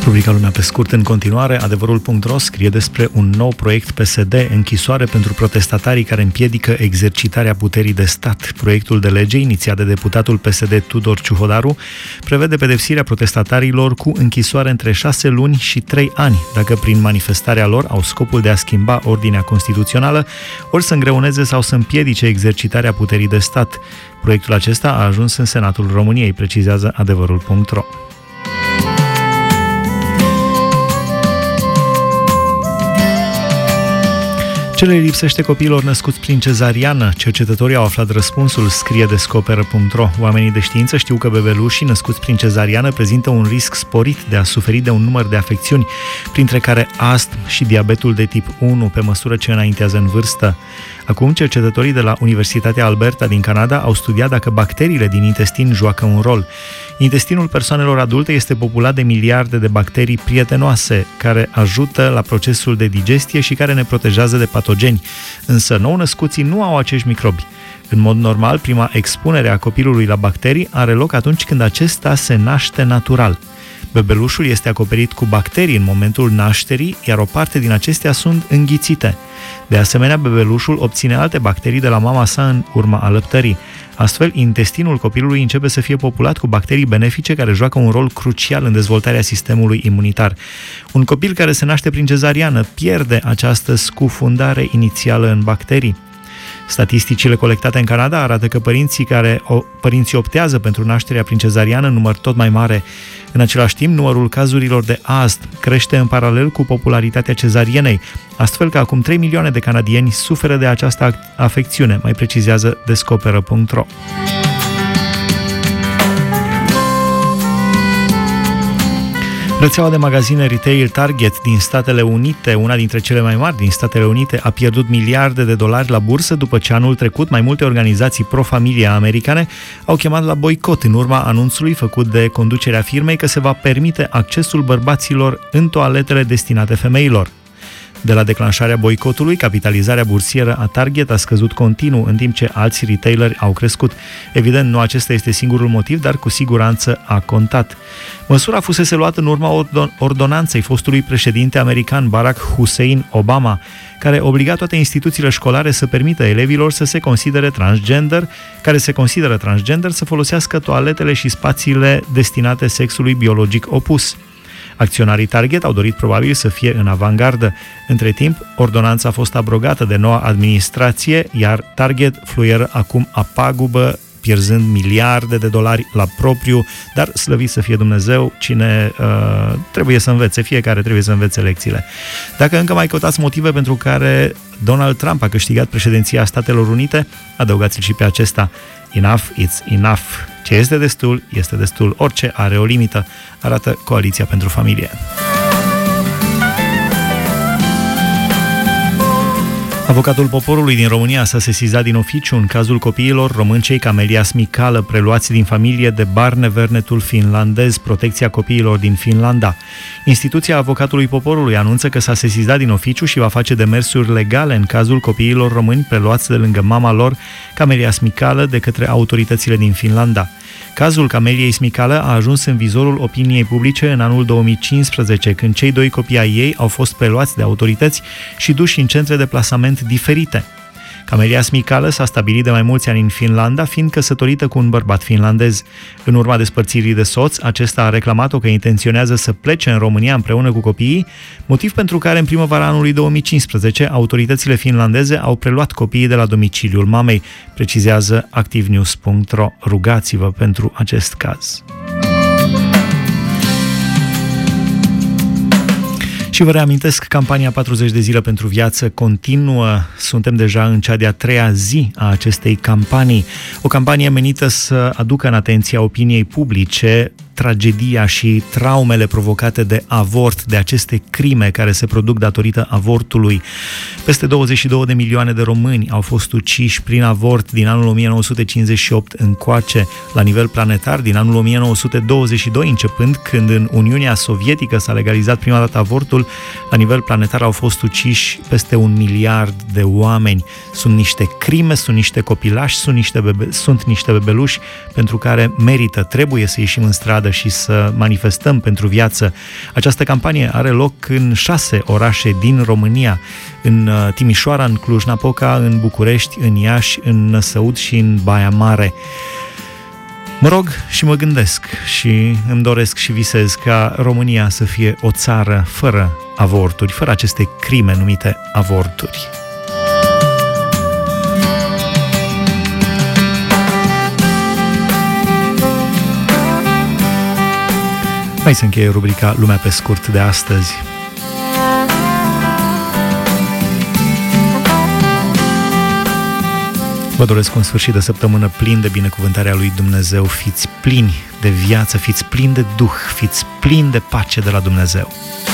Rubrica Lumea pe scurt în continuare. Adevărul.ro scrie despre un nou proiect PSD, închisoare pentru protestatarii care împiedică exercitarea puterii de stat. Proiectul de lege, inițiat de deputatul PSD Tudor Ciuhodaru, prevede pedepsirea protestatarilor cu închisoare între 6 luni și 3 ani, dacă prin manifestarea lor au scopul de a schimba ordinea constituțională, ori să îngreuneze sau să împiedice exercitarea puterii de stat. Proiectul acesta a ajuns în Senatul României, precizează Adevărul.ro. Ce le lipsește copiilor născuți prin cezariană? Cercetătorii au aflat răspunsul, scrie Descoperă.ro. Oamenii de știință știu că bebelușii născuți prin cezariană prezintă un risc sporit de a suferi de un număr de afecțiuni, printre care astm și diabetul de tip 1, pe măsură ce înaintează în vârstă. Acum, cercetătorii de la Universitatea Alberta din Canada au studiat dacă bacteriile din intestin joacă un rol. Intestinul persoanelor adulte este populat de miliarde de bacterii prietenoase, care ajută la procesul de digestie și care ne protejează de patogeni. Însă, nou-născuții nu au acești microbi. În mod normal, prima expunere a copilului la bacterii are loc atunci când acesta se naște natural. Bebelușul este acoperit cu bacterii în momentul nașterii, iar o parte din acestea sunt înghițite. De asemenea, bebelușul obține alte bacterii de la mama sa în urma alăptării. Astfel, intestinul copilului începe să fie populat cu bacterii benefice care joacă un rol crucial în dezvoltarea sistemului imunitar. Un copil care se naște prin cezariană pierde această scufundare inițială în bacterii. Statisticile colectate în Canada arată că părinții optează pentru nașterea prin cezariană în număr tot mai mare. În același timp, numărul cazurilor de astm crește în paralel cu popularitatea cezarienei, astfel că acum 3 milioane de canadieni suferă de această afecțiune, mai precizează Descoperă.ro. Rețeaua de magazine retail Target din Statele Unite, una dintre cele mai mari din Statele Unite, a pierdut miliarde de dolari la bursă după ce anul trecut mai multe organizații pro-familie americane au chemat la boicot în urma anunțului făcut de conducerea firmei că se va permite accesul bărbaților în toaletele destinate femeilor. De la declanșarea boicotului, capitalizarea bursieră a Target a scăzut continuu, în timp ce alți retaileri au crescut. Evident, nu acesta este singurul motiv, dar cu siguranță a contat. Măsura fusese luată în urma ordonanței fostului președinte american Barack Hussein Obama, care obliga toate instituțiile școlare să permită elevilor să se considere transgender să folosească toaletele și spațiile destinate sexului biologic opus. Acționarii Target au dorit probabil să fie în avangardă. Între timp, ordonanța a fost abrogată de noua administrație, iar Target fluieră acum a pagubă, pierzând miliarde de dolari la propriu, dar slăvit să fie Dumnezeu, cine trebuie să învețe, fiecare trebuie să învețe lecțiile. Dacă încă mai căutați motive pentru care Donald Trump a câștigat președinția Statelor Unite, adăugați-l și pe acesta. Enough, it's enough. Ce este destul, este destul. Orice are o limită, arată Coaliția pentru Familie. Avocatul poporului din România s-a sesizat din oficiu în cazul copiilor româncei Camelia Smicală, preluați din familie de Barnevernetul finlandez, protecția copiilor din Finlanda. Instituția Avocatului Poporului anunță că s-a sesizat din oficiu și va face demersuri legale în cazul copiilor români preluați de lângă mama lor, Camelia Smicală, de către autoritățile din Finlanda. Cazul Cameliei Smicală a ajuns în vizorul opiniei publice în anul 2015, când cei 2 copii ai ei au fost preluați de autorități și duși în centre de plasament diferite. Camelia Smicală s-a stabilit de mai mulți ani în Finlanda, fiind căsătorită cu un bărbat finlandez. În urma despărțirii de soț, acesta a reclamat-o că intenționează să plece în România împreună cu copiii, motiv pentru care în primăvara anului 2015 autoritățile finlandeze au preluat copiii de la domiciliul mamei, precizează activnews.ro. Rugați-vă pentru acest caz. Și vă reamintesc, campania 40 de zile pentru viață continuă. Suntem deja în cea de-a 3-a zi a acestei campanii. O campanie menită să aducă în atenția opiniei publice tragedia și traumele provocate de avort, de aceste crime care se produc datorită avortului. Peste 22 de milioane de români au fost uciși prin avort din anul 1958 încoace, la nivel planetar din anul 1922 începând, când în Uniunea Sovietică s-a legalizat prima dată avortul. La nivel planetar au fost uciși peste 1 miliard de oameni. Sunt niște crime, sunt niște copilași, sunt niște bebeluși pentru care merită, trebuie să ieșim în stradă viață și să manifestăm pentru viață. Această campanie are loc în 6 orașe din România, în Timișoara, în Cluj-Napoca, în București, în Iași, în Năsăud și în Baia Mare. Mă rog și mă gândesc și îmi doresc și visez ca România să fie o țară fără avorturi, fără aceste crime numite avorturi. Hai să încheie rubrica Lumea pe scurt de astăzi. Vă doresc un sfârșit de săptămână plin de binecuvântarea lui Dumnezeu. Fiți plini de viață, fiți plini de Duh, fiți plini de pace de la Dumnezeu.